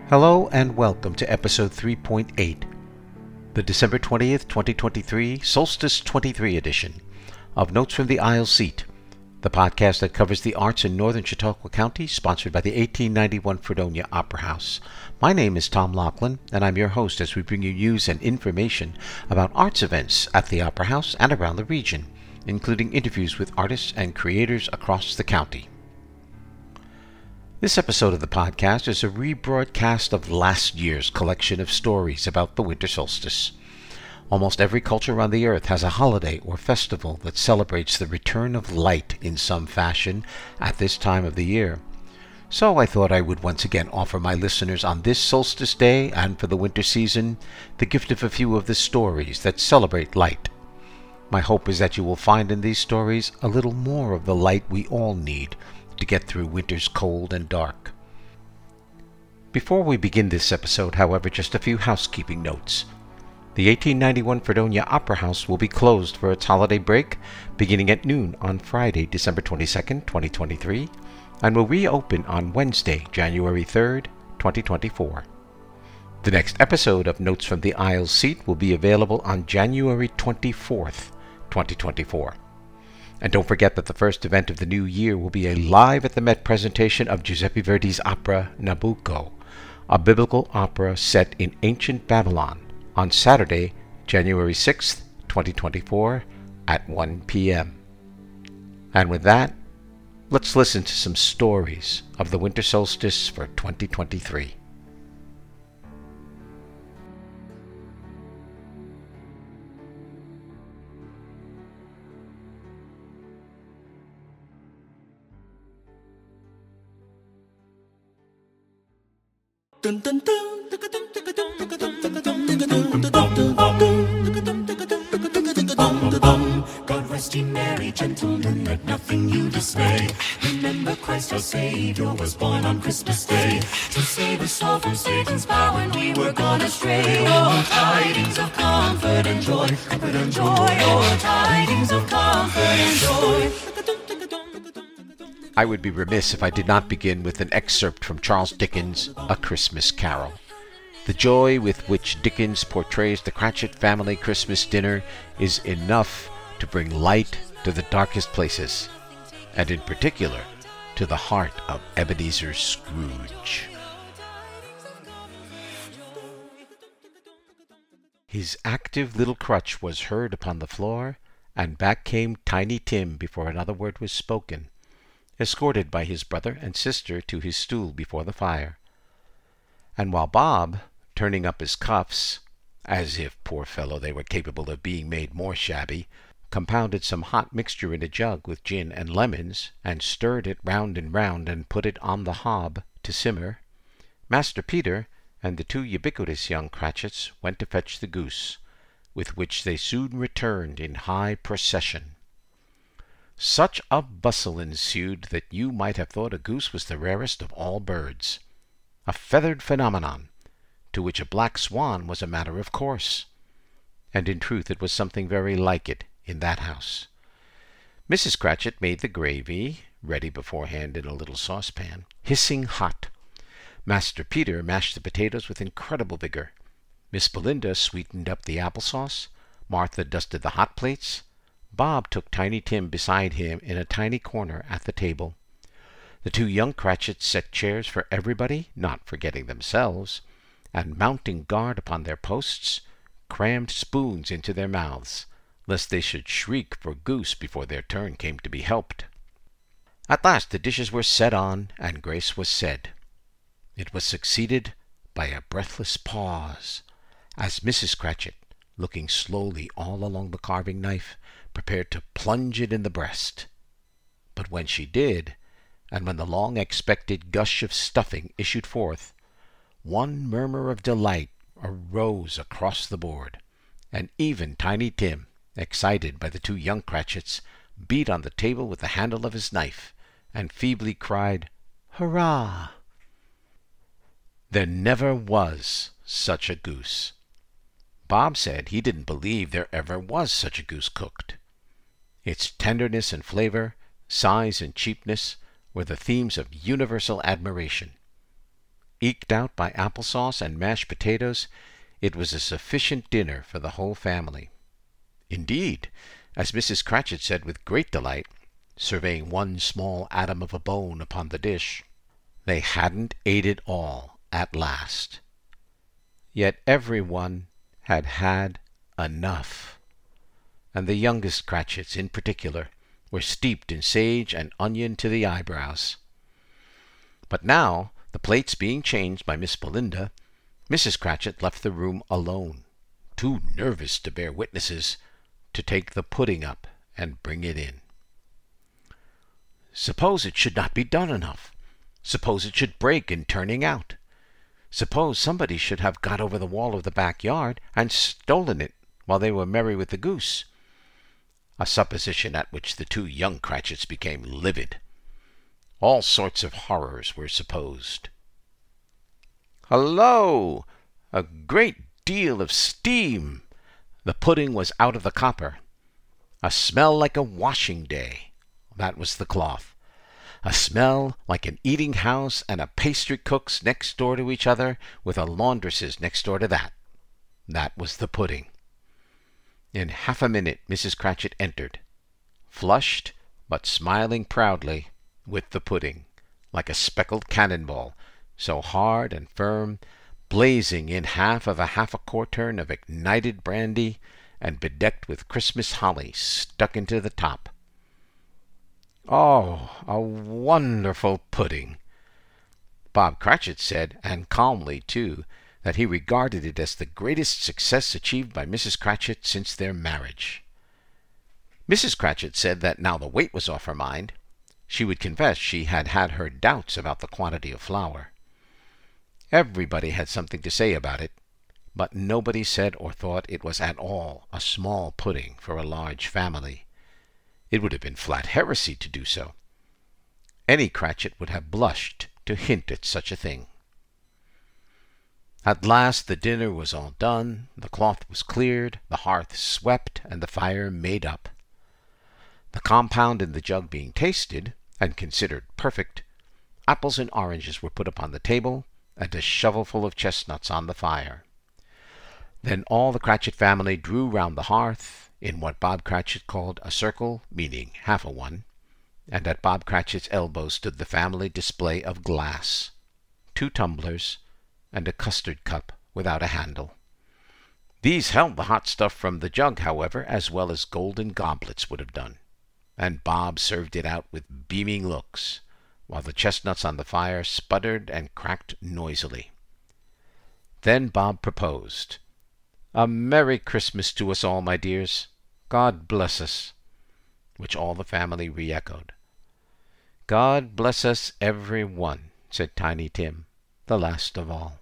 Hello and welcome to episode 3.8, the December 20th, 2023, Solstice 23 edition of Notes from the Isle Seat, the podcast that covers the arts in northern Chautauqua County, sponsored by the 1891 Fredonia Opera House. My name is Tom Laughlin, and I'm your host as we bring you news and information about arts events at the Opera House and around the region, including interviews with artists and creators across the county. This episode of the podcast is a rebroadcast of last year's collection of stories about the winter solstice. Almost every culture on the earth has a holiday or festival that celebrates the return of light in some fashion at this time of the year. So I thought I would once again offer my listeners on this solstice day and for the winter season the gift of a few of the stories that celebrate light. My hope is that you will find in these stories a little more of the light we all need to get through winter's cold and dark. Before we begin this episode, however, just a few housekeeping notes. The 1891 Fredonia Opera House will be closed for its holiday break beginning at noon on Friday, December 22nd, 2023, and will reopen on Wednesday, January 3rd, 2024. The next episode of Notes from the Isle Seat will be available on January 24th, 2024. And don't forget that the first event of the new year will be a live at the Met presentation of Giuseppe Verdi's opera Nabucco, a biblical opera set in ancient Babylon, on Saturday, January 6th, 2024, at 1 p.m. And with that, let's listen to some stories of the winter solstice for 2023. God rest ye merry gentlemen, let nothing you dismay. Remember Christ our Savior was born on Christmas Day to save us all from Satan's power when we were gone astray. Oh, tidings of comfort and joy, comfort and joy. Oh, tidings of comfort and joy. I would be remiss if I did not begin with an excerpt from Charles Dickens' A Christmas Carol. The joy with which Dickens portrays the Cratchit family Christmas dinner is enough to bring light to the darkest places, and in particular to the heart of Ebenezer Scrooge. His active little crutch was heard upon the floor, and back came Tiny Tim before another word was spoken, escorted by his brother and sister to his stool before the fire. And while Bob, turning up his cuffs, as if, poor fellow, they were capable of being made more shabby, compounded some hot mixture in a jug with gin and lemons, and stirred it round and round, and put it on the hob to simmer, Master Peter and the two ubiquitous young Cratchits went to fetch the goose, with which they soon returned in high procession. Such a bustle ensued that you might have thought a goose was the rarest of all birds, a feathered phenomenon, to which a black swan was a matter of course. And in truth it was something very like it in that house. Mrs. Cratchit made the gravy, ready beforehand in a little saucepan, hissing hot. Master Peter mashed the potatoes with incredible vigor. Miss Belinda sweetened up the applesauce. Martha dusted the hot plates. Bob took Tiny Tim beside him in a tiny corner at the table. The two young Cratchits set chairs for everybody, not forgetting themselves, and mounting guard upon their posts, crammed spoons into their mouths, lest they should shriek for goose before their turn came to be helped. At last the dishes were set on, and grace was said. It was succeeded by a breathless pause, as Mrs. Cratchit, looking slowly all along the carving knife, prepared to plunge it in the breast. But when she did, and when the long-expected gush of stuffing issued forth, one murmur of delight arose across the board, and even Tiny Tim, excited by the two young Cratchits, beat on the table with the handle of his knife, and feebly cried, "Hurrah!" There never was such a goose. Bob said he didn't believe there ever was such a goose cooked. Its tenderness and flavor, size and cheapness, were the themes of universal admiration. eked out by applesauce and mashed potatoes, it was a sufficient dinner for the whole family. Indeed, as Mrs. Cratchit said with great delight, surveying one small atom of a bone upon the dish, they hadn't ate it all at last. Yet every one had had enough, and the youngest Cratchits in particular were steeped in sage and onion to the eyebrows. But now, the plates being changed by Miss Belinda, Mrs. Cratchit left the room alone, too nervous to bear witnesses, to take the pudding up and bring it in. Suppose it should not be done enough? Suppose it should break in turning out? Suppose somebody should have got over the wall of the backyard and stolen it while they were merry with the goose? A supposition at which the two young Cratchits became livid. All sorts of horrors were supposed. Hullo! A great deal of steam! The pudding was out of the copper. A smell like a washing day. That was the cloth. A smell like an eating-house and a pastry-cook's next door to each other, with a laundress's next door to that. That was the pudding. In half a minute Mrs. Cratchit entered, flushed, but smiling proudly, with the pudding, like a speckled cannon-ball, so hard and firm, blazing in half a quartern of ignited brandy, and bedecked with Christmas holly stuck into the top. Oh, a wonderful pudding! Bob Cratchit said, and calmly too, that he regarded it as the greatest success achieved by Mrs. Cratchit since their marriage. Mrs. Cratchit said that now the weight was off her mind, she would confess she had had her doubts about the quantity of flour. Everybody had something to say about it, but nobody said or thought it was at all a small pudding for a large family. It would have been flat heresy to do so. Any Cratchit would have blushed to hint at such a thing. At last the dinner was all done, the cloth was cleared, the hearth swept, and the fire made up. The compound in the jug being tasted, and considered perfect, apples and oranges were put upon the table, and a shovelful of chestnuts on the fire. Then all the Cratchit family drew round the hearth, in what Bob Cratchit called a circle, meaning half a one, and at Bob Cratchit's elbow stood the family display of glass, 2 tumblers, and a custard cup without a handle. These held the hot stuff from the jug, however, as well as golden goblets would have done, and Bob served it out with beaming looks, while the chestnuts on the fire sputtered and cracked noisily. Then Bob proposed, "A Merry Christmas to us all, my dears. God bless us," which all the family re-echoed. "God bless us every one," said Tiny Tim, the last of all.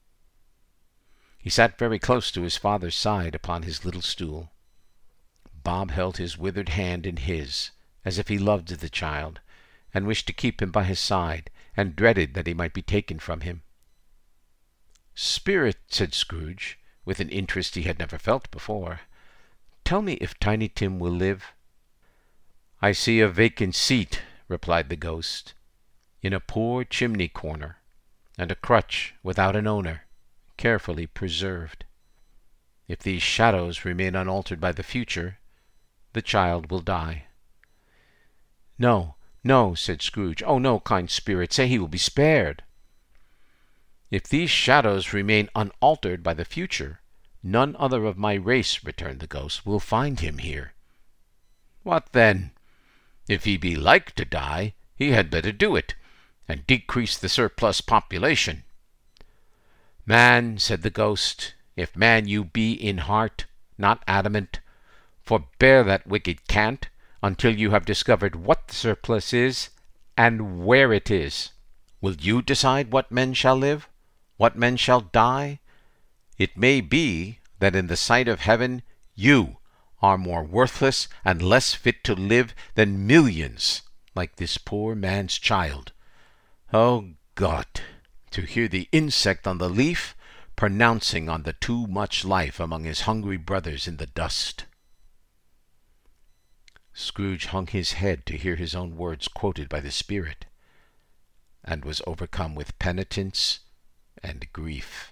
He sat very close to his father's side upon his little stool. Bob held his withered hand in his, as if he loved the child, and wished to keep him by his side, and dreaded that he might be taken from him. "Spirit," said Scrooge, with an interest he had never felt before, "tell me if Tiny Tim will live." "I see a vacant seat," replied the ghost, "in a poor chimney corner, and a crutch without an owner, carefully preserved. If these shadows remain unaltered by the future, the child will die." "No, no," said Scrooge. "Oh, no, kind spirit, say he will be spared." "If these shadows remain unaltered by the future, none other of my race," returned the ghost, "will find him here." "What then? If he be like to die, he had better do it, and decrease the surplus population." "Man," said the ghost, "if man you be in heart, not adamant, forbear that wicked cant until you have discovered what the surplus is, and where it is. Will you decide what men shall live, what men shall die? It may be that in the sight of heaven you are more worthless and less fit to live than millions like this poor man's child. Oh God, to hear the insect on the leaf pronouncing on the too much life among his hungry brothers in the dust." Scrooge hung his head to hear his own words quoted by the spirit, and was overcome with penitence and grief.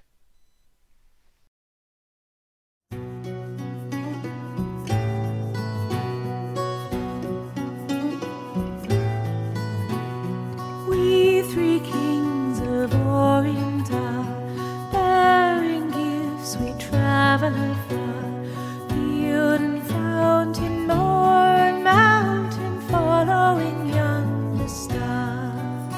We three kings of Orient are, bearing gifts we travel afar, field and fountain, moor and mountain, following yonder star.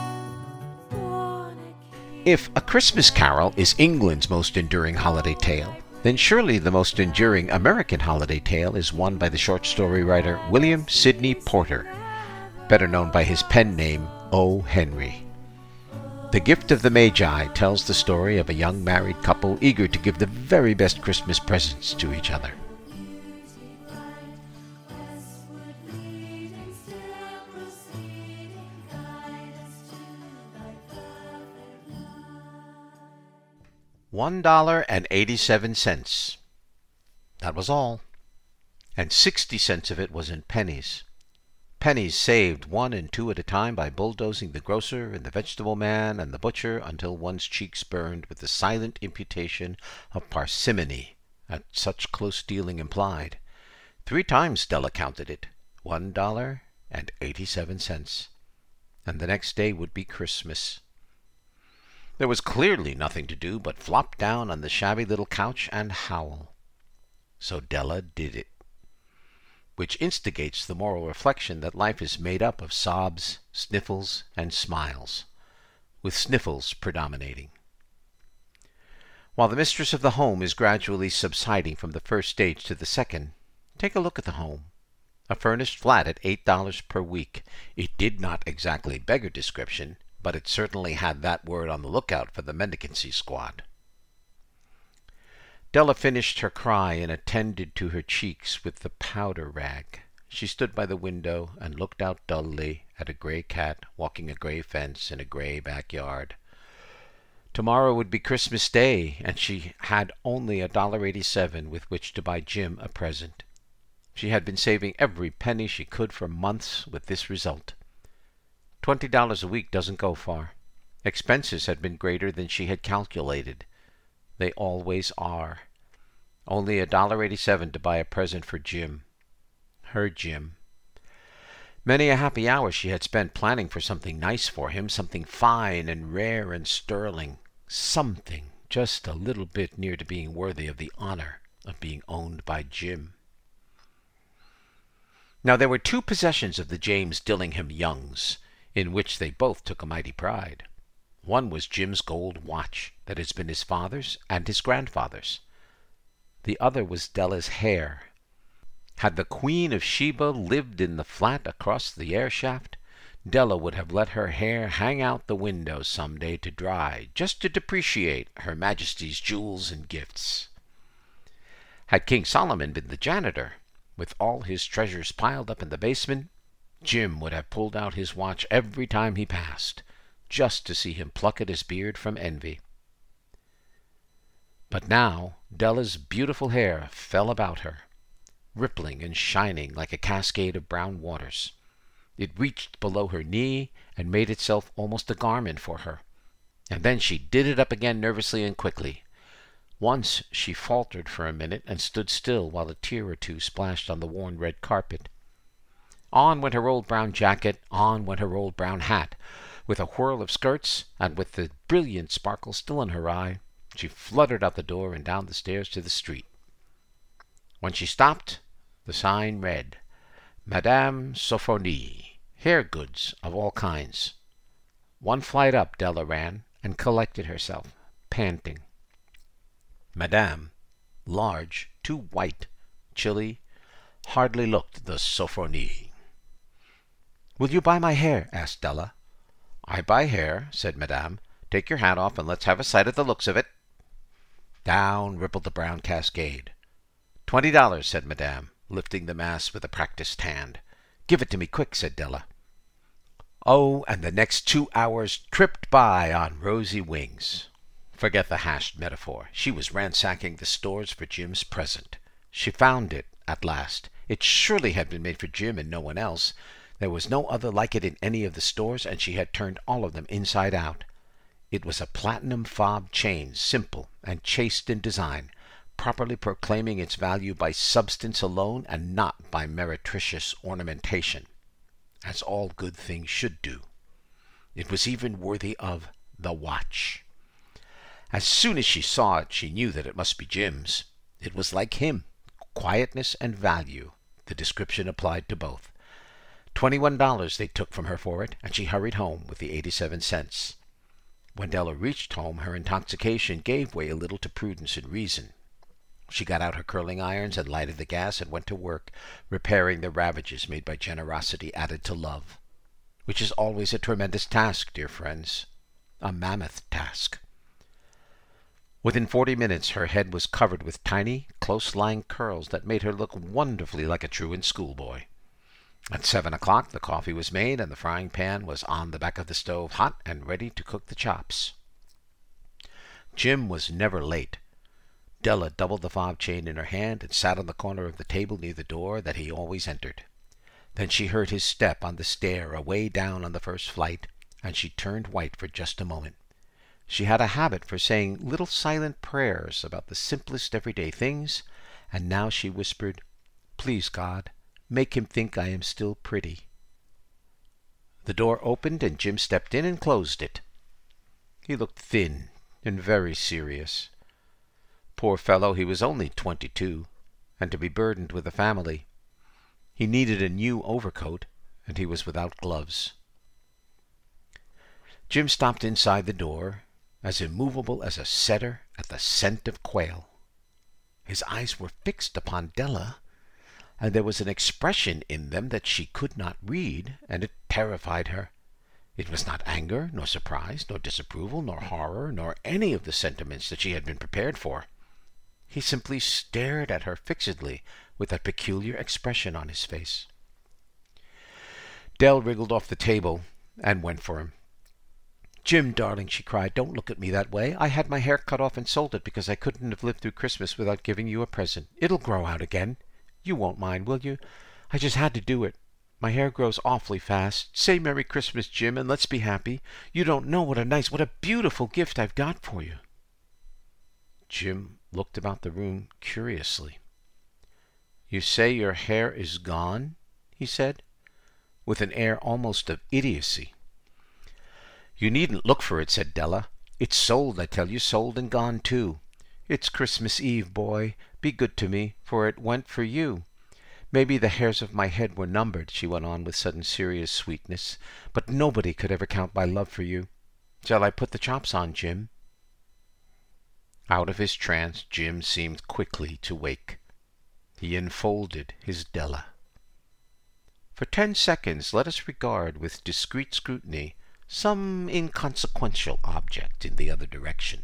If A Christmas Carol is England's most enduring holiday tale, then surely the most enduring American holiday tale is one by the short story writer William Sidney Porter, better known by his pen name O. Henry. The Gift of the Magi tells the story of a young married couple eager to give the very best Christmas presents to each other. $1.87. That was all. And 60 cents of it was in pennies. Pennies saved 1 and 2 at a time by bulldozing the grocer and the vegetable man and the butcher until one's cheeks burned with the silent imputation of parsimony that such close dealing implied. 3 times Della counted it. $1.87. And the next day would be Christmas. There was clearly nothing to do but flop down on the shabby little couch and howl. So Della did it. Which instigates the moral reflection that life is made up of sobs, sniffles, and smiles, with sniffles predominating. While the mistress of the home is gradually subsiding from the first stage to the second, take a look at the home. A furnished flat at $8 per week. It did not exactly beggar description, but it certainly had that word on the lookout for the mendicancy squad. Della finished her cry and attended to her cheeks with the powder rag. She stood by the window and looked out dully at a gray cat walking a gray fence in a gray backyard. Tomorrow would be Christmas Day, and she had only $1.87 with which to buy Jim a present. She had been saving every penny she could for months with this result. $20 a week doesn't go far. Expenses had been greater than she had calculated. They always are. Only $1.87 to buy a present for Jim. Her Jim. Many a happy hour she had spent planning for something nice for him, something fine and rare and sterling, something just a little bit near to being worthy of the honor of being owned by Jim. Now there were 2 possessions of the James Dillingham Youngs, in which they both took a mighty pride. One was Jim's gold watch, that has been his father's and his grandfather's. The other was Della's hair. Had the Queen of Sheba lived in the flat across the air shaft, Della would have let her hair hang out the window some day to dry, just to depreciate Her Majesty's jewels and gifts. Had King Solomon been the janitor, with all his treasures piled up in the basement, Jim would have pulled out his watch every time he passed, just to see him pluck at his beard from envy. But now Della's beautiful hair fell about her, rippling and shining like a cascade of brown waters. It reached below her knee and made itself almost a garment for her. And then she did it up again nervously and quickly. Once she faltered for a minute and stood still while a tear or 2 splashed on the worn red carpet. On went her old brown jacket, on went her old brown hat. With a whirl of skirts, and with the brilliant sparkle still in her eye, she fluttered out the door and down the stairs to the street. When she stopped, the sign read, Madame Sophonie, hair goods of all kinds. 1 flight up Della ran, and collected herself, panting. Madame, large, too white, chilly, hardly looked the Sophonie. "Will you buy my hair?" asked Della. "I buy hair," said Madame. "Take your hat off and let's have a sight at the looks of it." Down rippled the brown cascade. $20, said Madame, lifting the mass with a practised hand. "Give it to me quick," said Della. Oh, and the next 2 hours tripped by on rosy wings. Forget the hashed metaphor. She was ransacking the stores for Jim's present. She found it, at last. It surely had been made for Jim and no one else. There was no other like it in any of the stores, and she had turned all of them inside out. It was a platinum fob chain, simple and chaste in design, properly proclaiming its value by substance alone and not by meretricious ornamentation, as all good things should do. It was even worthy of the watch. As soon as she saw it, she knew that it must be Jim's. It was like him, quietness and value. The description applied to both. $21 they took from her for it, and she hurried home with the 87 cents. When Della reached home, her intoxication gave way a little to prudence and reason. She got out her curling irons and lighted the gas and went to work, repairing the ravages made by generosity added to love, which is always a tremendous task, dear friends, a mammoth task. Within 40 minutes her head was covered with tiny, close-lying curls that made her look wonderfully like a truant schoolboy. At 7 o'clock the coffee was made and the frying pan was on the back of the stove, hot and ready to cook the chops. Jim was never late. Della doubled the fob chain in her hand and sat on the corner of the table near the door that he always entered. Then she heard his step on the stair away down on the first flight, and she turned white for just a moment. She had a habit for saying little silent prayers about the simplest everyday things, and now she whispered, "Please, God, make him think I am still pretty." The door opened and Jim stepped in and closed it. He looked thin and very serious. Poor fellow, he was only 22, and to be burdened with a family. He needed a new overcoat, and he was without gloves. Jim stopped inside the door, as immovable as a setter at the scent of quail. His eyes were fixed upon Della, and there was an expression in them that she could not read, and it terrified her. It was not anger, nor surprise, nor disapproval, nor horror, nor any of the sentiments that she had been prepared for. He simply stared at her fixedly with that peculiar expression on his face. Dell wriggled off the table and went for him. "Jim, darling," she cried, "don't look at me that way. I had my hair cut off and sold it because I couldn't have lived through Christmas without giving you a present. It'll grow out again. You won't mind, will you? I just had to do it. My hair grows awfully fast. Say Merry Christmas, Jim, and let's be happy. You don't know what a beautiful gift I've got for you." Jim looked about the room curiously. "You say your hair is gone?" he said, with an air almost of idiocy. "You needn't look for it," said Della. "It's sold, I tell you, sold and gone too. It's Christmas Eve, boy. Be good to me, for it went for you. Maybe the hairs of my head were numbered," she went on with sudden serious sweetness, "but nobody could ever count my love for you. Shall I put the chops on, Jim?" Out of his trance, Jim seemed quickly to wake. He enfolded his Della. For 10 seconds let us regard with discreet scrutiny some inconsequential object in the other direction.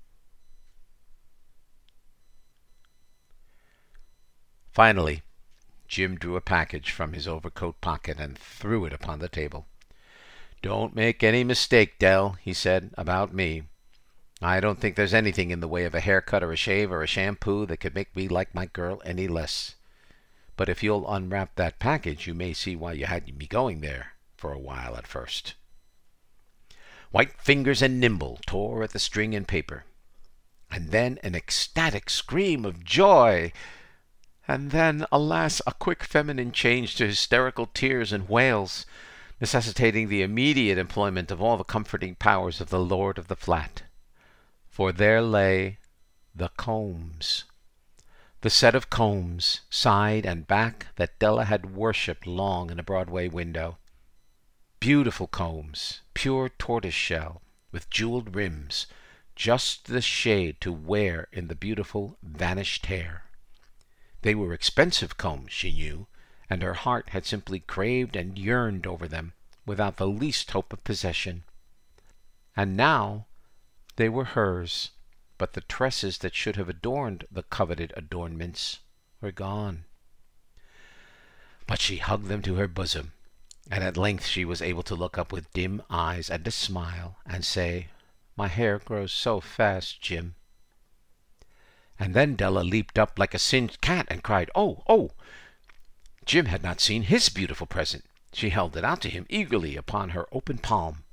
Finally, Jim drew a package from his overcoat pocket and threw it upon the table. "Don't make any mistake, Dell," he said, "about me. I don't think there's anything in the way of a haircut or a shave or a shampoo that could make me like my girl any less. But if you'll unwrap that package, you may see why you had me going there for a while at first." White fingers and nimble tore at the string and paper. And then an ecstatic scream of joy. And then, alas, a quick feminine change to hysterical tears and wails, necessitating the immediate employment of all the comforting powers of the lord of the flat. For there lay the combs. The set of combs, side and back, that Della had worshipped long in a Broadway window. Beautiful combs, pure tortoise-shell, with jeweled rims, just the shade to wear in the beautiful vanished hair. They were expensive combs, she knew, and her heart had simply craved and yearned over them, without the least hope of possession. And now they were hers, but the tresses that should have adorned the coveted adornments were gone. But she hugged them to her bosom, and at length she was able to look up with dim eyes and a smile, and say, "My hair grows so fast, Jim." And then Della leaped up like a singed cat and cried, "Oh, oh!" Jim had not seen his beautiful present. She held it out to him eagerly upon her open palm.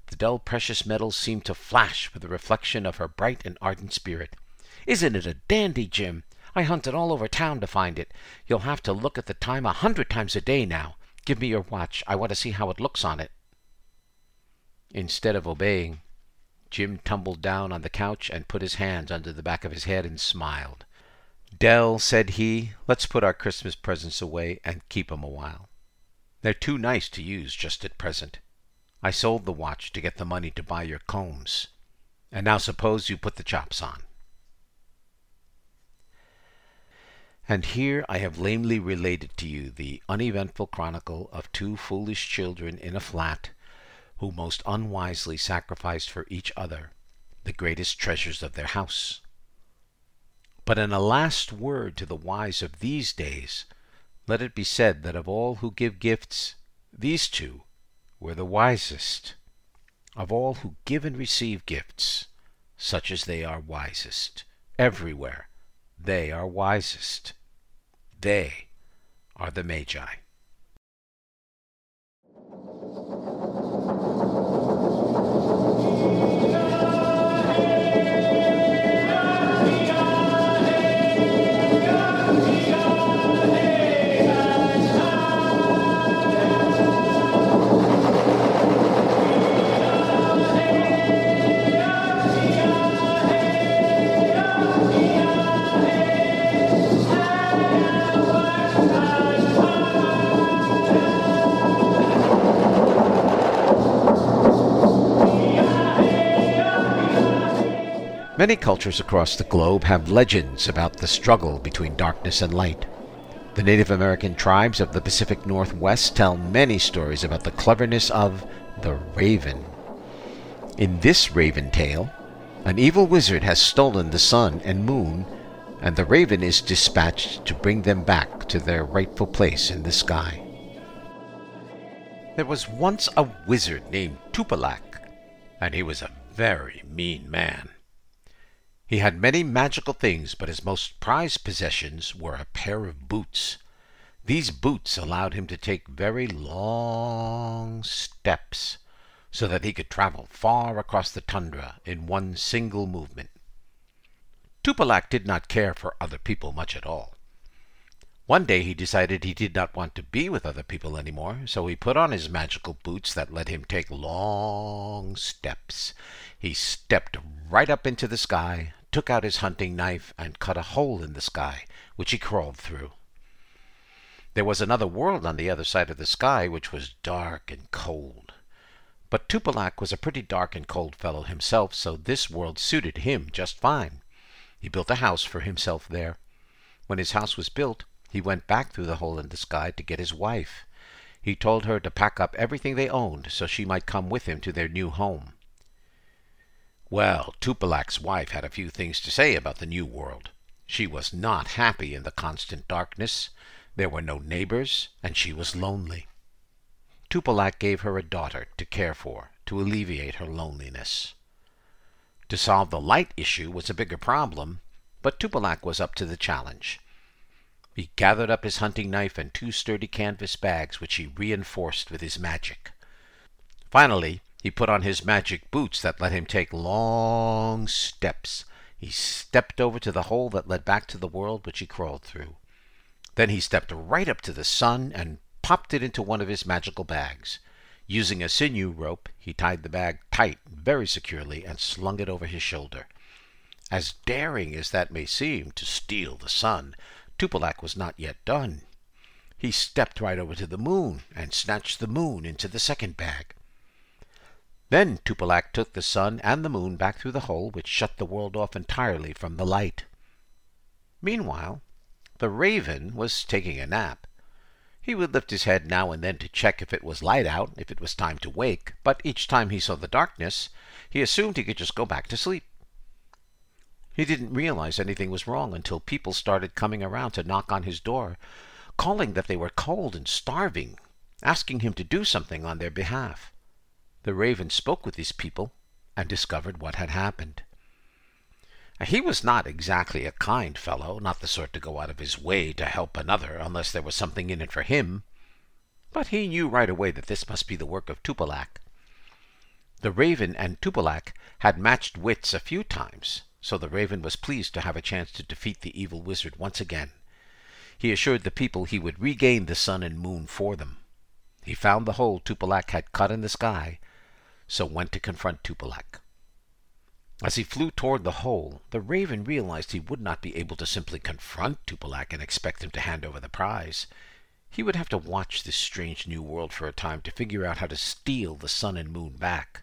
The dull precious metals seemed to flash with the reflection of her bright and ardent spirit. "Isn't it a dandy, Jim? I hunted all over town to find it. You'll have to look at the time 100 times a day now. Give me your watch. I want to see how it looks on it." Instead of obeying, Jim tumbled down on the couch and put his hands under the back of his head and smiled. "Dell," said he, "let's put our Christmas presents away and keep 'em a while. They're too nice to use just at present. I sold the watch to get the money to buy your combs. And now suppose you put the chops on." And here I have lamely related to you the uneventful chronicle of two foolish children in a flat who most unwisely sacrificed for each other the greatest treasures of their house. But in a last word to the wise of these days, let it be said that of all who give gifts, these two were the wisest. Of all who give and receive gifts, such as they are wisest. Everywhere they are wisest. They are the Magi. Many cultures across the globe have legends about the struggle between darkness and light. The Native American tribes of the Pacific Northwest tell many stories about the cleverness of the Raven. In this Raven tale, an evil wizard has stolen the sun and moon, and the Raven is dispatched to bring them back to their rightful place in the sky. There was once a wizard named Tupilak, and he was a very mean man. He had many magical things, but his most prized possessions were a pair of boots. These boots allowed him to take very long steps, so that he could travel far across the tundra in one single movement. Tupilak did not care for other people much at all. One day he decided he did not want to be with other people any more, so he put on his magical boots that let him take long steps. He stepped right up into the sky, took out his hunting knife, and cut a hole in the sky, which he crawled through. There was another world on the other side of the sky, which was dark and cold. But Tupilak was a pretty dark and cold fellow himself, so this world suited him just fine. He built a house for himself there. When his house was built, he went back through the hole in the sky to get his wife. He told her to pack up everything they owned so she might come with him to their new home. Well, Tupilak's wife had a few things to say about the new world. She was not happy in the constant darkness. There were no neighbors, and she was lonely. Tupilak gave her a daughter to care for, to alleviate her loneliness. To solve the light issue was a bigger problem, but Tupilak was up to the challenge. He gathered up his hunting knife and 2 sturdy canvas bags, which he reinforced with his magic. Finally, he put on his magic boots that let him take long steps. He stepped over to the hole that led back to the world which he crawled through. Then he stepped right up to the sun and popped it into one of his magical bags. Using a sinew rope, he tied the bag tight, very securely, and slung it over his shoulder. As daring as that may seem, to steal the sun, Tupilak was not yet done. He stepped right over to the moon and snatched the moon into the second bag. Then Tupilak took the sun and the moon back through the hole which shut the world off entirely from the light. Meanwhile, the Raven was taking a nap. He would lift his head now and then to check if it was light out, if it was time to wake, but each time he saw the darkness, he assumed he could just go back to sleep. He didn't realize anything was wrong until people started coming around to knock on his door, calling that they were cold and starving, asking him to do something on their behalf. The Raven spoke with these people and discovered what had happened. He was not exactly a kind fellow, not the sort to go out of his way to help another unless there was something in it for him, but he knew right away that this must be the work of Tupilak. The raven and Tupilak had matched wits a few times, so the raven was pleased to have a chance to defeat the evil wizard once again. He assured the people he would regain the sun and moon for them. He found the hole Tupilak had cut in the sky, so went to confront Tupilak. As he flew toward the hole, the raven realized he would not be able to simply confront Tupilak and expect him to hand over the prize. He would have to watch this strange new world for a time to figure out how to steal the sun and moon back.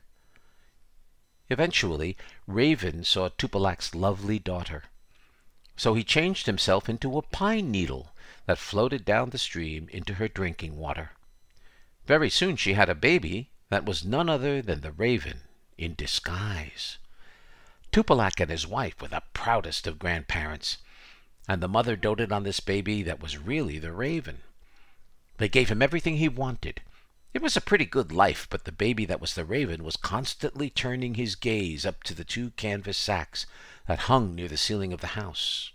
Eventually, Raven saw Tupilak's lovely daughter. So he changed himself into a pine needle that floated down the stream into her drinking water. Very soon she had a baby that was none other than the raven in disguise. Tupilak and his wife were the proudest of grandparents, and the mother doted on this baby that was really the raven. They gave him everything he wanted. It was a pretty good life, but the baby that was the raven was constantly turning his gaze up to the 2 canvas sacks that hung near the ceiling of the house.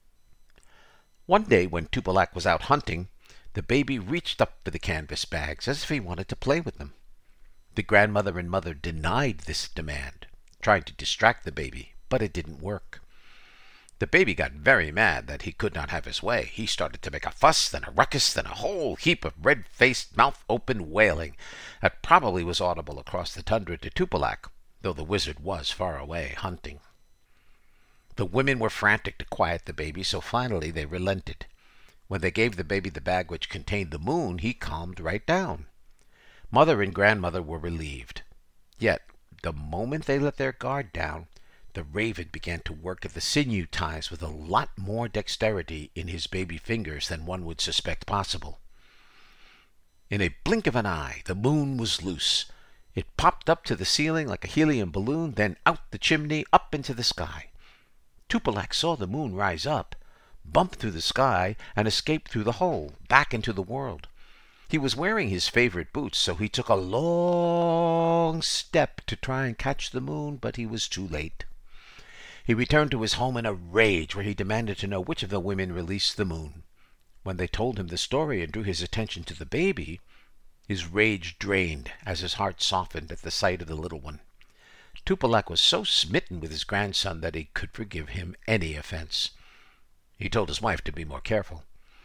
One day when Tupilak was out hunting, the baby reached up for the canvas bags as if he wanted to play with them. The grandmother and mother denied this demand, trying to distract the baby, but it didn't work. The baby got very mad that he could not have his way. He started to make a fuss, then a ruckus, then a whole heap of red-faced, mouth-open wailing that probably was audible across the tundra to Tupilak, though the wizard was far away hunting. The women were frantic to quiet the baby, so finally they relented. When they gave the baby the bag which contained the moon, he calmed right down. Mother and grandmother were relieved. Yet, the moment they let their guard down, the raven began to work at the sinew ties with a lot more dexterity in his baby fingers than one would suspect possible. In a blink of an eye, the moon was loose. It popped up to the ceiling like a helium balloon, then out the chimney, up into the sky. Tupilak saw the moon rise up, bump through the sky, and escape through the hole, back into the world. He was wearing his favorite boots, so he took a long step to try and catch the moon, but he was too late. He returned to his home in a rage, where he demanded to know which of the women released the moon. When they told him the story and drew his attention to the baby, his rage drained as his heart softened at the sight of the little one. Tupilak was so smitten with his grandson that he could forgive him any offense. He told his wife to be more careful.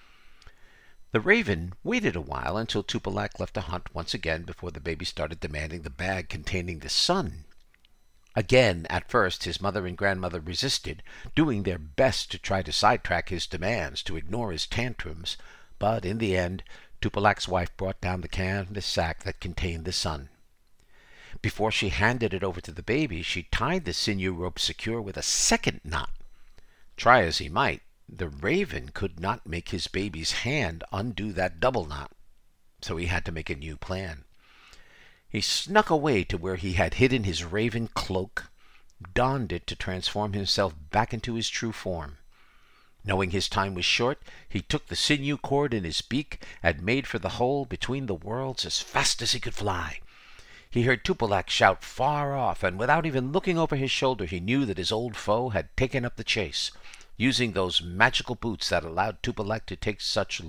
The raven waited a while until Tupilak left to hunt once again before the baby started demanding the bag containing the sun. Again, at first, his mother and grandmother resisted, doing their best to try to sidetrack his demands, to ignore his tantrums, but in the end, Tupilak's wife brought down the canvas sack that contained the sun. Before she handed it over to the baby, she tied the sinew rope secure with a second knot. Try as he might, the raven could not make his baby's hand undo that double knot, so he had to make a new plan. He snuck away to where he had hidden his raven cloak, donned it to transform himself back into his true form. Knowing his time was short, he took the sinew cord in his beak and made for the hole between the worlds as fast as he could fly. He heard Tupilak shout far off, and without even looking over his shoulder, he knew that his old foe had taken up the chase, using those magical boots that allowed Tupilak to take such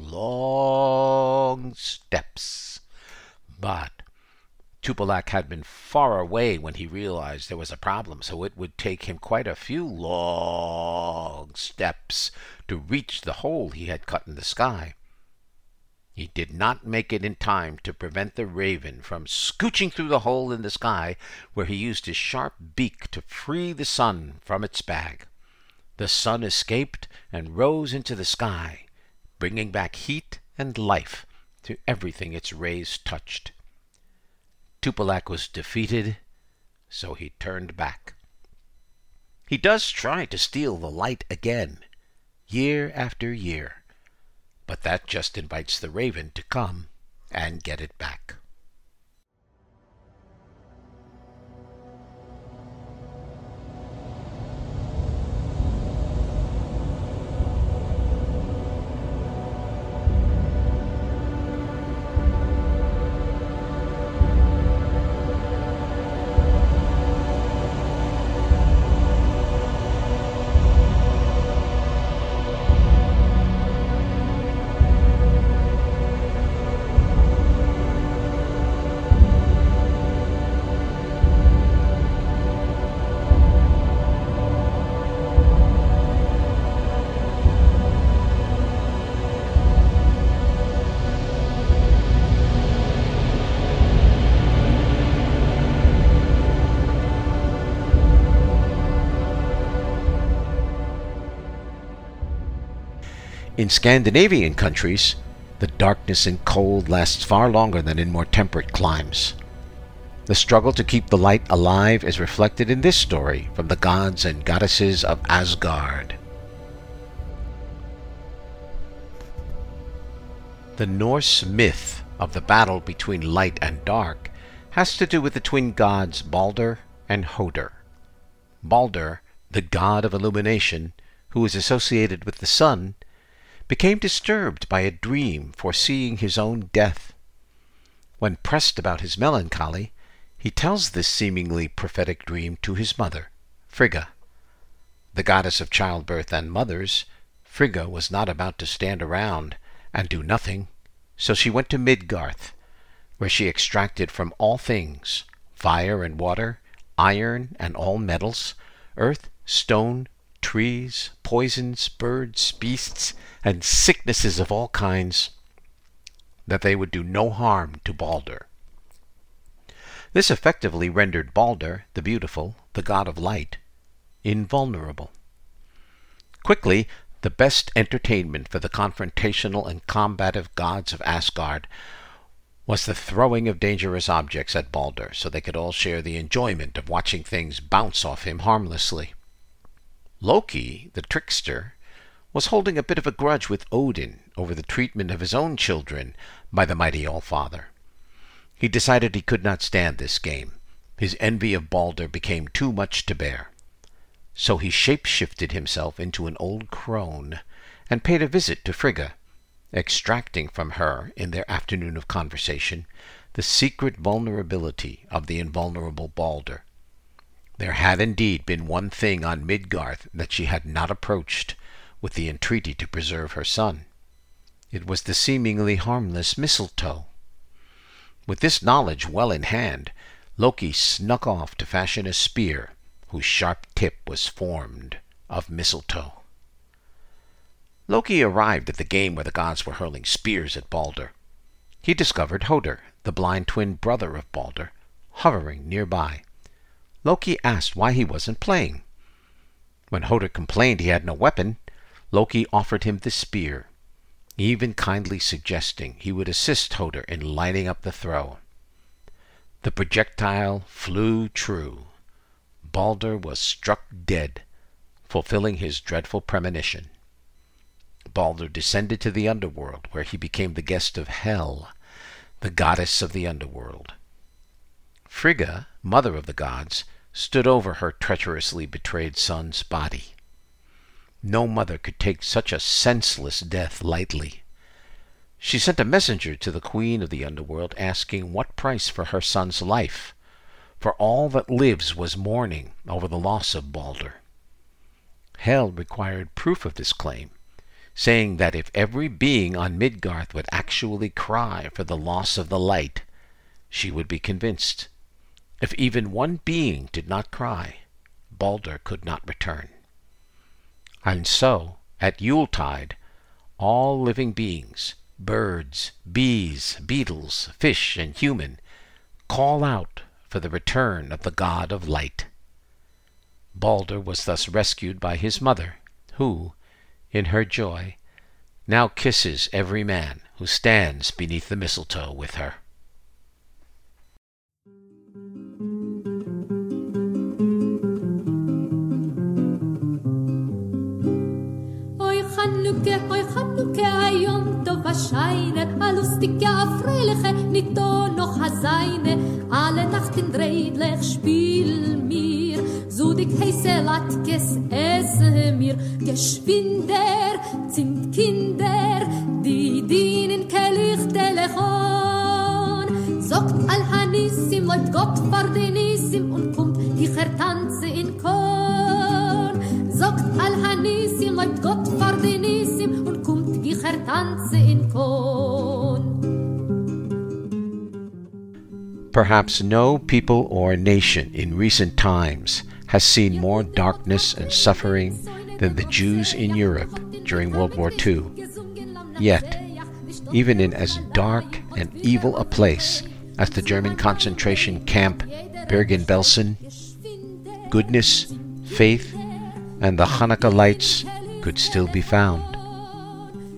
long steps. But Tupilak had been far away when he realized there was a problem, so it would take him quite a few long steps to reach the hole he had cut in the sky. He did not make it in time to prevent the raven from scooching through the hole in the sky, where he used his sharp beak to free the sun from its bag. The sun escaped and rose into the sky, bringing back heat and life to everything its rays touched. Tupilak was defeated, so he turned back. He does try to steal the light again, year after year, but that just invites the raven to come and get it back. In Scandinavian countries, the darkness and cold lasts far longer than in more temperate climes. The struggle to keep the light alive is reflected in this story from the gods and goddesses of Asgard. The Norse myth of the battle between light and dark has to do with the twin gods Balder and Hodor. Balder, the god of illumination, who is associated with the sun, became disturbed by a dream foreseeing his own death. When pressed about his melancholy, he tells this seemingly prophetic dream to his mother, Frigga. The goddess of childbirth and mothers, Frigga was not about to stand around and do nothing, so she went to Midgarth, where she extracted from all things, fire and water, iron and all metals, earth, stone, trees, poisons, birds, beasts, and sicknesses of all kinds, that they would do no harm to Balder. This effectively rendered Balder, the beautiful, the god of light, invulnerable. Quickly, the best entertainment for the confrontational and combative gods of Asgard was the throwing of dangerous objects at Balder, so they could all share the enjoyment of watching things bounce off him harmlessly. Loki, the trickster, was holding a bit of a grudge with Odin over the treatment of his own children by the mighty All-Father. He decided he could not stand this game. His envy of Balder became too much to bear. So he shape-shifted himself into an old crone and paid a visit to Frigga, extracting from her, in their afternoon of conversation, the secret vulnerability of the invulnerable Balder. There had indeed been one thing on Midgarth that she had not approached with the entreaty to preserve her son. It was the seemingly harmless mistletoe. With this knowledge well in hand, Loki snuck off to fashion a spear whose sharp tip was formed of mistletoe. Loki arrived at the game where the gods were hurling spears at Balder. He discovered Hodor, the blind twin brother of Balder, hovering nearby. Loki asked why he wasn't playing. When Hodor complained he had no weapon, Loki offered him the spear, even kindly suggesting he would assist Hodor in lining up the throw. The projectile flew true. Balder was struck dead, fulfilling his dreadful premonition. Balder descended to the underworld, where he became the guest of Hel, the goddess of the underworld. Frigga, mother of the gods, stood over her treacherously betrayed son's body. No mother could take such a senseless death lightly. She sent a messenger to the queen of the underworld asking what price for her son's life, for all that lives was mourning over the loss of Balder. Hel required proof of this claim, saying that if every being on Midgarth would actually cry for the loss of the light, she would be convinced. If even one being did not cry, Balder could not return. And so, at Yuletide, all living beings, birds, bees, beetles, fish, and human, call out for the return of the god of light. Balder was thus rescued by his mother, who, in her joy, now kisses every man who stands beneath the mistletoe with her. Oi Chanukka, Yom Tov Scheine, a lustige, a freiliche, nicht da noch a seine, alle Nachten dreidlich spiel mir, so dick heiße Latkes esse mir, geschwinder, sind Kinder, die dienen kellich telechon, sagt Al-Hanissim, läuft Gott vor den Nissim und kommt, ich tanze in Korn, sagt Al-Hanissim, läuft Gott vor den Nissim und kommt, ich tanze in Korn. Perhaps no people or nation in recent times has seen more darkness and suffering than the Jews in Europe during World War II. Yet, even in as dark and evil a place as the German concentration camp Bergen-Belsen, goodness, faith, and the Hanukkah lights could still be found.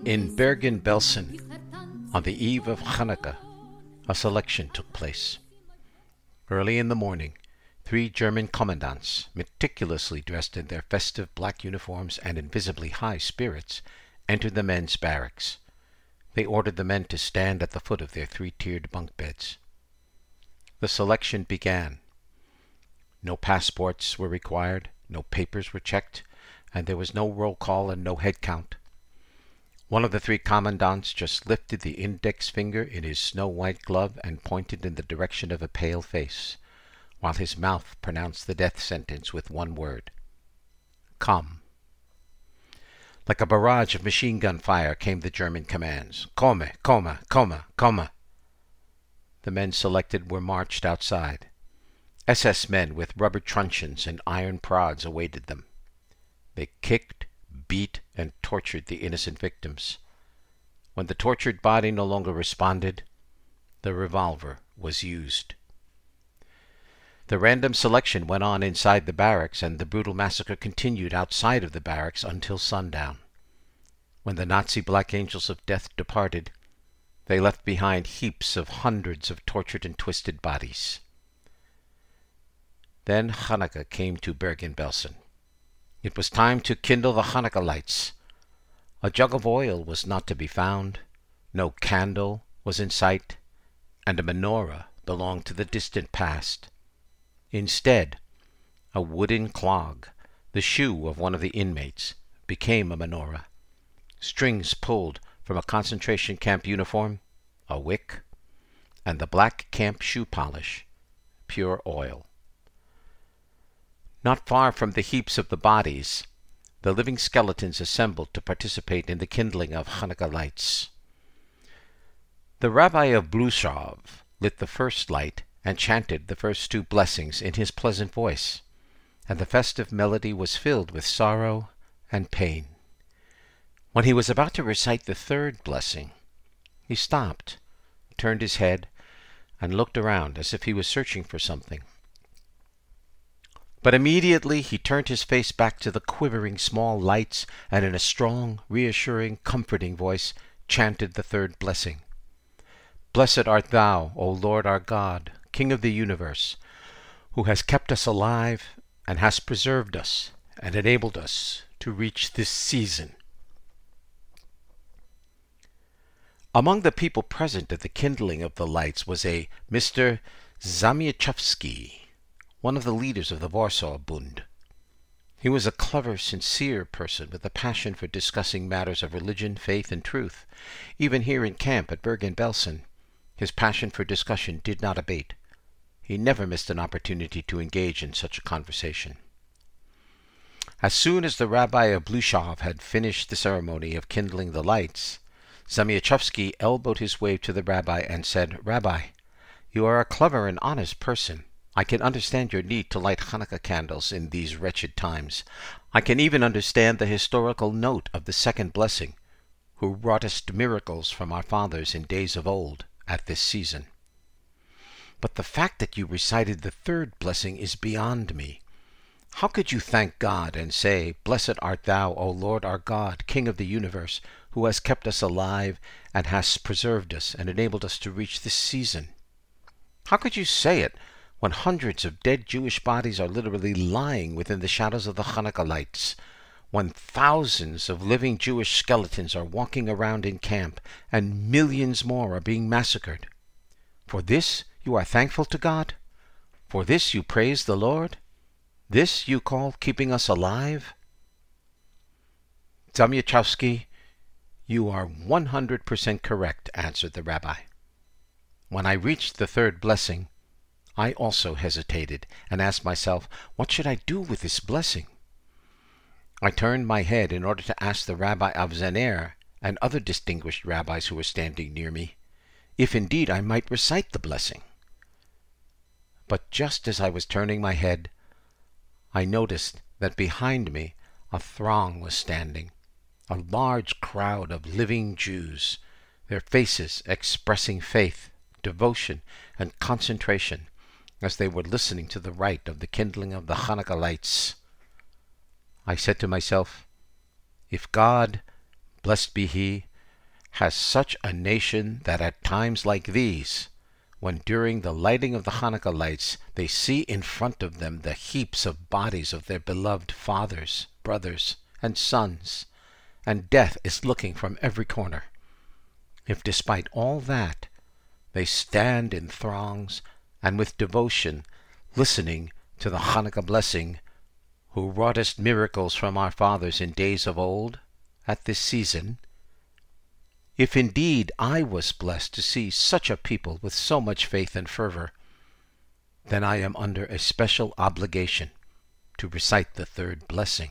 In Bergen-Belsen, on the eve of Hanukkah, a selection took place. Early in the morning, 3 German commandants, meticulously dressed in their festive black uniforms and in visibly high spirits, entered the men's barracks. They ordered the men to stand at the foot of their 3-tiered bunk beds. The selection began. No passports were required, no papers were checked, and there was no roll call and no head count. One of the 3 commandants just lifted the index finger in his snow-white glove and pointed in the direction of a pale face, while his mouth pronounced the death sentence with one word: "Come." Like a barrage of machine gun fire came the German commands: "Komme, komme, komme, komme." The men selected were marched outside. SS men with rubber truncheons and iron prods awaited them. They kicked, beat, and tortured the innocent victims. When the tortured body no longer responded, the revolver was used. The random selection went on inside the barracks, and the brutal massacre continued outside of the barracks until sundown. When the Nazi Black Angels of Death departed, they left behind heaps of hundreds of tortured and twisted bodies. Then Hanukkah came to Bergen-Belsen. It was time to kindle the Hanukkah lights. A jug of oil was not to be found, no candle was in sight, and a menorah belonged to the distant past. Instead, a wooden clog, the shoe of one of the inmates, became a menorah. Strings pulled from a concentration camp uniform, a wick, and the black camp shoe polish, pure oil. Not far from the heaps of the bodies, the living skeletons assembled to participate in the kindling of Hanukkah lights. The Rabbi of Blushov lit the first light and chanted the first 2 blessings in his pleasant voice, and the festive melody was filled with sorrow and pain. When he was about to recite the 3rd blessing, he stopped, turned his head, and looked around as if he was searching for something. But immediately he turned his face back to the quivering small lights, and in a strong, reassuring, comforting voice chanted the 3rd blessing. "Blessed art thou, O Lord our God, King of the universe, who has kept us alive and has preserved us and enabled us to reach this season." Among the people present at the kindling of the lights was a Mr. Zamyachowski, one of the leaders of the Warsaw Bund. He was a clever, sincere person with a passion for discussing matters of religion, faith, and truth. Even here in camp at Bergen-Belsen, his passion for discussion did not abate. He never missed an opportunity to engage in such a conversation. As soon as the Rabbi of Blushov had finished the ceremony of kindling the lights, Zamyachowski elbowed his way to the rabbi and said, "Rabbi, you are a clever and honest person. I can understand your need to light Hanukkah candles in these wretched times. I can even understand the historical note of the 2nd blessing, who wroughtest miracles from our fathers in days of old at this season. But the fact that you recited the 3rd blessing is beyond me. How could you thank God and say, 'Blessed art thou, O Lord our God, King of the universe, who has kept us alive and has preserved us and enabled us to reach this season'? How could you say it when hundreds of dead Jewish bodies are literally lying within the shadows of the Hanukkah lights, when thousands of living Jewish skeletons are walking around in camp, and millions more are being massacred? For this you are thankful to God? For this you praise the Lord? This you call keeping us alive?" "Zamyachowski, you are 100% correct," answered the rabbi. "When I reached the 3rd blessing, I also hesitated and asked myself, what should I do with this blessing? I turned my head in order to ask the Rabbi of Zener and other distinguished rabbis who were standing near me if indeed I might recite the blessing. But just as I was turning my head, I noticed that behind me a throng was standing, a large crowd of living Jews, their faces expressing faith, devotion, and concentration, as they were listening to the rite of the kindling of the Hanukkah lights. I said to myself, if God, blessed be He, has such a nation that at times like these, when during the lighting of the Hanukkah lights they see in front of them the heaps of bodies of their beloved fathers, brothers, and sons, and death is looking from every corner, if despite all that they stand in throngs and with devotion listening to the Hanukkah blessing, who wroughtest miracles from our fathers in days of old, at this season, if indeed I was blessed to see such a people with so much faith and fervor, then I am under a special obligation to recite the third blessing.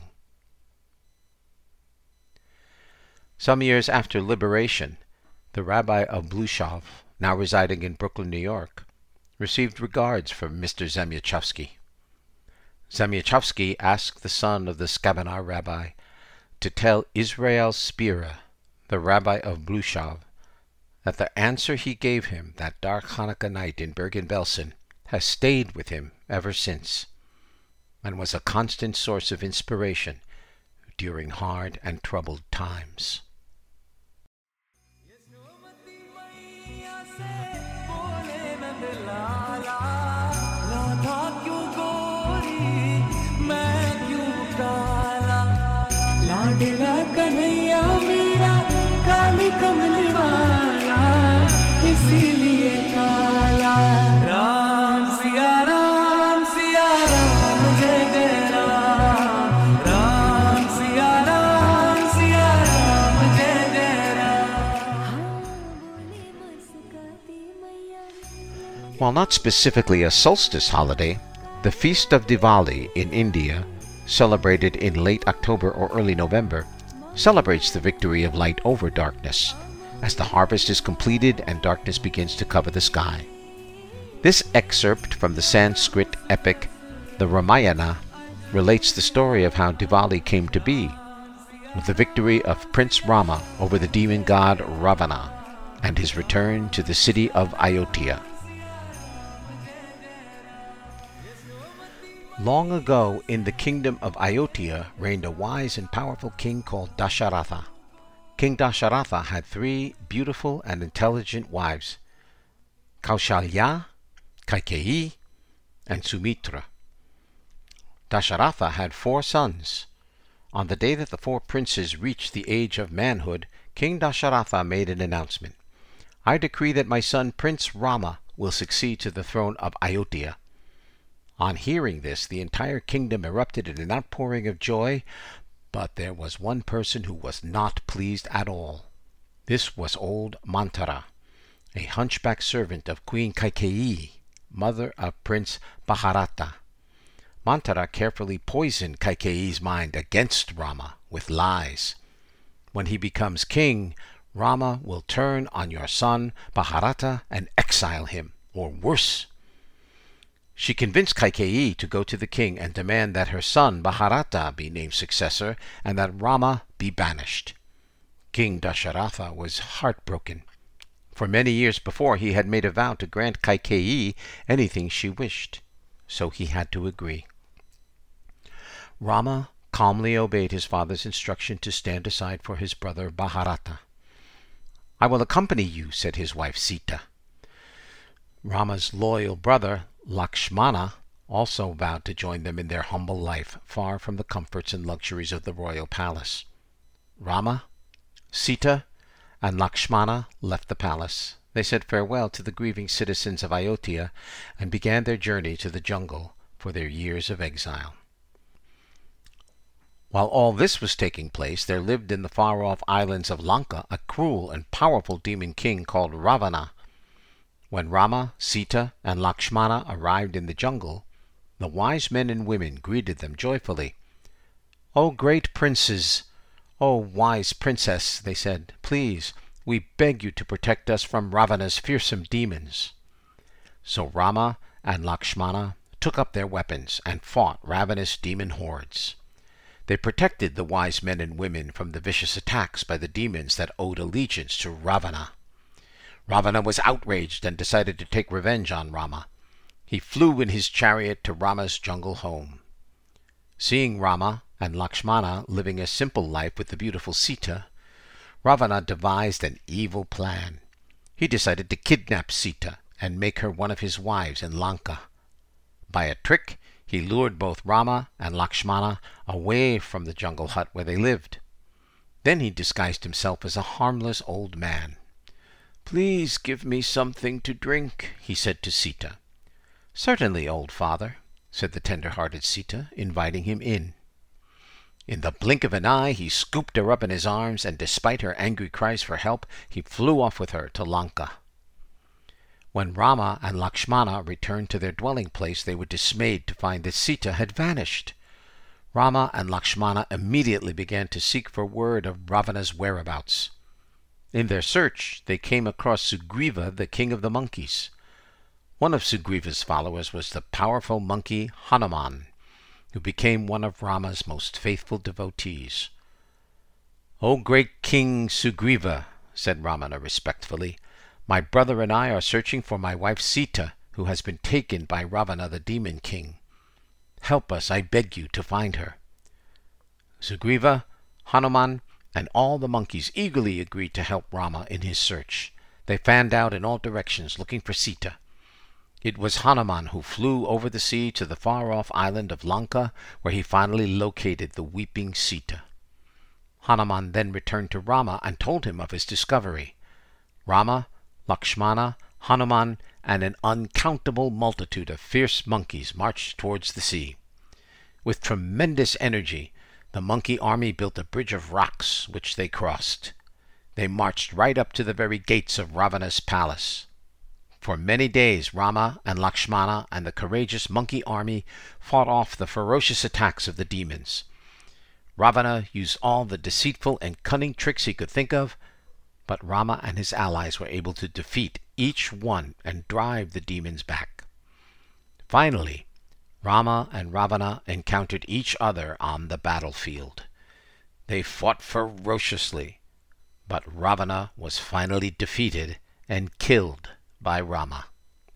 Some years after liberation, the rabbi of Blushov, now residing in Brooklyn, New York, received regards from Mr. Zamyachowski. Zamyachowski asked the son of the Skabanar rabbi to tell Israel Spira, the rabbi of Blushov, that the answer he gave him that dark Hanukkah night in Bergen-Belsen has stayed with him ever since, and was a constant source of inspiration during hard and troubled times. While not specifically a solstice holiday, the Feast of Diwali in India, celebrated in late October or early November, celebrates the victory of light over darkness, as the harvest is completed and darkness begins to cover the sky. This excerpt from the Sanskrit epic, the Ramayana, relates the story of how Diwali came to be, with the victory of Prince Rama over the demon god Ravana, and his return to the city of Ayodhya. Long ago, in the kingdom of Ayodhya, reigned a wise and powerful king called Dasharatha. King Dasharatha had 3 beautiful and intelligent wives, Kaushalya, Kaikeyi, and Sumitra. Dasharatha had 4 sons. On the day that the 4 princes reached the age of manhood, King Dasharatha made an announcement. I decree that my son Prince Rama will succeed to the throne of Ayodhya. On hearing this, the entire kingdom erupted in an outpouring of joy, but there was one person who was not pleased at all. This was old Manthara, a hunchback servant of Queen Kaikeyi, mother of Prince Bharata. Manthara carefully poisoned Kaikeyi's mind against Rama with lies. When he becomes king, Rama will turn on your son Bharata and exile him, or worse. She convinced Kaikeyi to go to the king and demand that her son Bharata be named successor and that Rama be banished. King Dasharatha was heartbroken. For many years before he had made a vow to grant Kaikeyi anything she wished, so he had to agree. Rama calmly obeyed his father's instruction to stand aside for his brother Bharata. I will accompany you, said his wife Sita. Rama's loyal brother Lakshmana also vowed to join them in their humble life, far from the comforts and luxuries of the royal palace. Rama, Sita, and Lakshmana left the palace. They said farewell to the grieving citizens of Ayodhya and began their journey to the jungle for their years of exile. While all this was taking place, there lived in the far-off islands of Lanka a cruel and powerful demon king called Ravana. When Rama, Sita, and Lakshmana arrived in the jungle, the wise men and women greeted them joyfully. "O great princes! O wise princess!" they said. "Please, we beg you to protect us from Ravana's fearsome demons." So Rama and Lakshmana took up their weapons and fought ravenous demon hordes. They protected the wise men and women from the vicious attacks by the demons that owed allegiance to Ravana. Ravana was outraged and decided to take revenge on Rama. He flew in his chariot to Rama's jungle home. Seeing Rama and Lakshmana living a simple life with the beautiful Sita, Ravana devised an evil plan. He decided to kidnap Sita and make her one of his wives in Lanka. By a trick, he lured both Rama and Lakshmana away from the jungle hut where they lived. Then he disguised himself as a harmless old man. "Please give me something to drink," he said to Sita. "Certainly, old father," said the tender-hearted Sita, inviting him in. In the blink of an eye he scooped her up in his arms, and despite her angry cries for help, he flew off with her to Lanka. When Rama and Lakshmana returned to their dwelling place, they were dismayed to find that Sita had vanished. Rama and Lakshmana immediately began to seek for word of Ravana's whereabouts. In their search, they came across Sugriva, the king of the monkeys. One of Sugriva's followers was the powerful monkey Hanuman, who became one of Rama's most faithful devotees. "O great King Sugriva," said Ramana respectfully, "my brother and I are searching for my wife Sita, who has been taken by Ravana the demon king. Help us, I beg you, to find her." Sugriva, Hanuman, and all the monkeys eagerly agreed to help Rama in his search. They fanned out in all directions looking for Sita. It was Hanuman who flew over the sea to the far-off island of Lanka, where he finally located the weeping Sita. Hanuman then returned to Rama and told him of his discovery. Rama, Lakshmana, Hanuman, and an uncountable multitude of fierce monkeys marched towards the sea. With tremendous energy, the monkey army built a bridge of rocks, which they crossed. They marched right up to the very gates of Ravana's palace. For many days Rama and Lakshmana and the courageous monkey army fought off the ferocious attacks of the demons. Ravana used all the deceitful and cunning tricks he could think of, but Rama and his allies were able to defeat each one and drive the demons back. Finally, Rama and Ravana encountered each other on the battlefield. They fought ferociously, but Ravana was finally defeated and killed by Rama.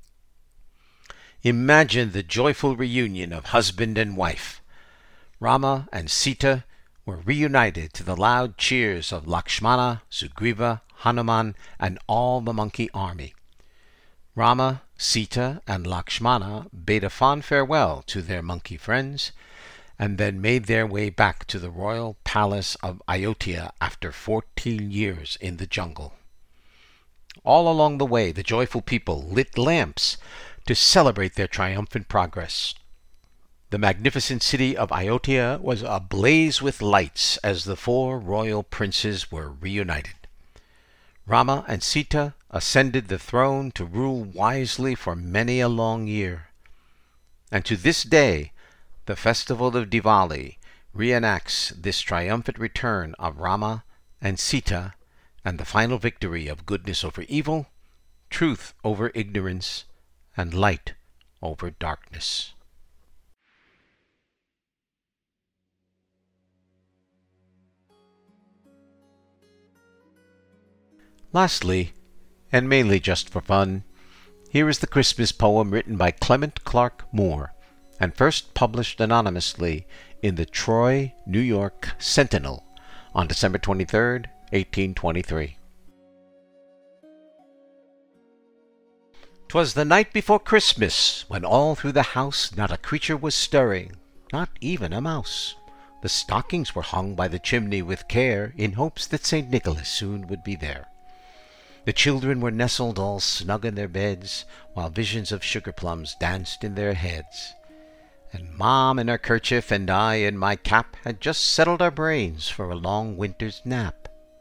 Imagine the joyful reunion of husband and wife. Rama and Sita were reunited to the loud cheers of Lakshmana, Sugriva, Hanuman, and all the monkey army. Rama, Sita, and Lakshmana bade a fond farewell to their monkey friends, and then made their way back to the royal palace of Ayodhya after 14 years in the jungle. All along the way, the joyful people lit lamps to celebrate their triumphant progress. The magnificent city of Ayodhya was ablaze with lights as the 4 royal princes were reunited. Rama and Sita ascended the throne to rule wisely for many a long year. And to this day, the festival of Diwali reenacts this triumphant return of Rama and Sita and the final victory of goodness over evil, truth over ignorance, and light over darkness. Lastly, and mainly just for fun, here is the Christmas poem written by Clement Clark Moore and first published anonymously in the Troy, New York Sentinel on December 23, 1823. 'Twas the night before Christmas, when all through the house not a creature was stirring, not even a mouse. The stockings were hung by the chimney with care, in hopes that St. Nicholas soon would be there. The children were nestled all snug in their beds, while visions of sugar plums danced in their heads. And Mom in her kerchief and I in my cap had just settled our brains for a long winter's nap.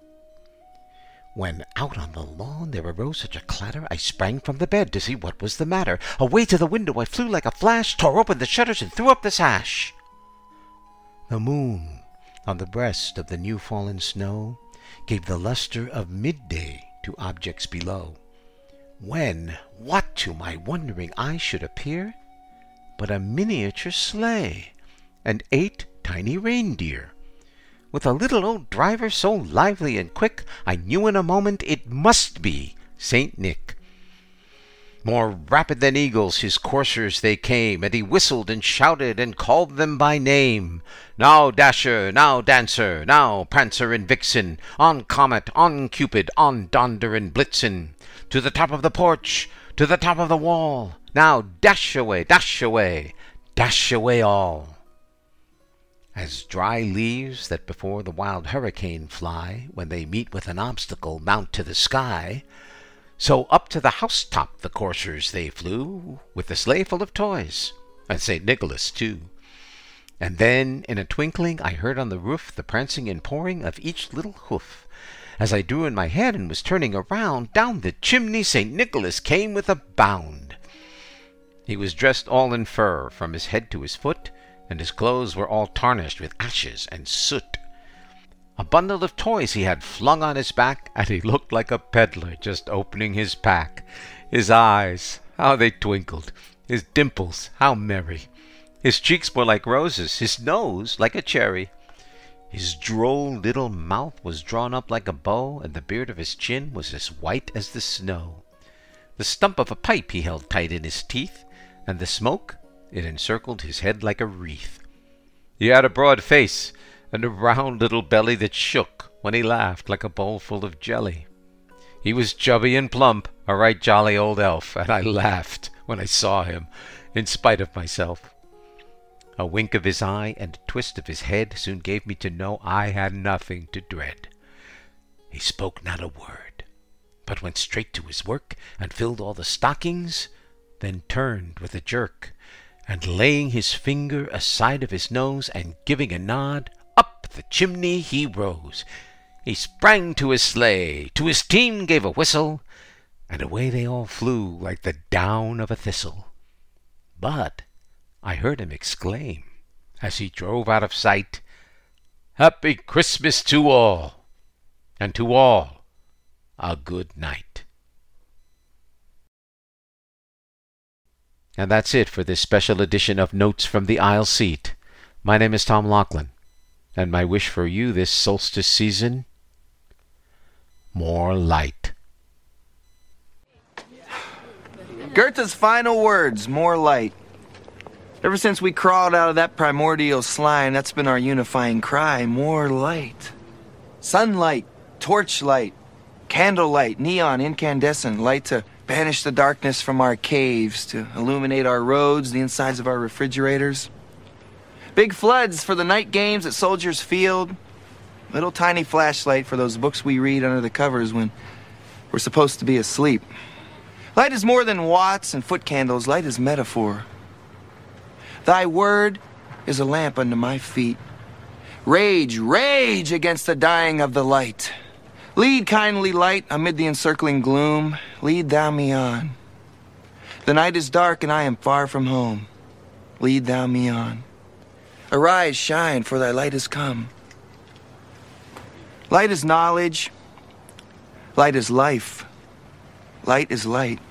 When out on the lawn there arose such a clatter, I sprang from the bed to see what was the matter. Away to the window I flew like a flash, tore open the shutters and threw up the sash. The moon on the breast of the new-fallen snow gave the luster of midday to objects below, when what to my wondering eye should appear but a miniature sleigh and 8 tiny reindeer, with a little old driver so lively and quick, I knew in a moment it must be Saint Nick. More rapid than eagles his coursers they came, and he whistled and shouted and called them by name. Now Dasher, now Dancer, now Prancer and Vixen, on Comet, on Cupid, on Donder and Blitzen, to the top of the porch, to the top of the wall, now dash away, dash away, dash away all. As dry leaves that before the wild hurricane fly, when they meet with an obstacle, mount to the sky, so up to the housetop the coursers they flew, with the sleigh full of toys, and St. Nicholas too. And then in a twinkling I heard on the roof the prancing and pouring of each little hoof. As I drew in my head and was turning around, down the chimney St. Nicholas came with a bound. He was dressed all in fur from his head to his foot, and his clothes were all tarnished with ashes and soot. A bundle of toys he had flung on his back, and he looked like a peddler just opening his pack. His eyes, how they twinkled! His dimples, how merry! His cheeks were like roses, his nose like a cherry. His droll little mouth was drawn up like a bow, and the beard of his chin was as white as the snow. The stump of a pipe he held tight in his teeth, and the smoke, it encircled his head like a wreath. He had a broad face, and a round little belly that shook when he laughed like a bowl full of jelly. He was chubby and plump, a right jolly old elf, and I laughed when I saw him, in spite of myself. A wink of his eye and a twist of his head soon gave me to know I had nothing to dread. He spoke not a word, but went straight to his work, and filled all the stockings, then turned with a jerk, and laying his finger aside of his nose, and giving a nod, up the chimney he rose. He sprang to his sleigh, to his team gave a whistle, and away they all flew like the down of a thistle. But I heard him exclaim, as he drove out of sight, "Happy Christmas to all, and to all a good night." And that's it for this special edition of Notes from the Aisle Seat. My name is Tom Laughlin, and my wish for you this solstice season, more light. Goethe's final words, more light. Ever since we crawled out of that primordial slime, that's been our unifying cry, more light. Sunlight, torchlight, candlelight, neon, incandescent, light to banish the darkness from our caves, to illuminate our roads, the insides of our refrigerators. Big floods for the night games at Soldiers Field. Little tiny flashlight for those books we read under the covers when we're supposed to be asleep. Light is more than watts and foot candles. Light is metaphor. Thy word is a lamp unto my feet. Rage, rage against the dying of the light. Lead, kindly light, amid the encircling gloom. Lead thou me on. The night is dark and I am far from home. Lead thou me on. Arise, shine, for thy light is come. Light is knowledge. Light is life. Light is light.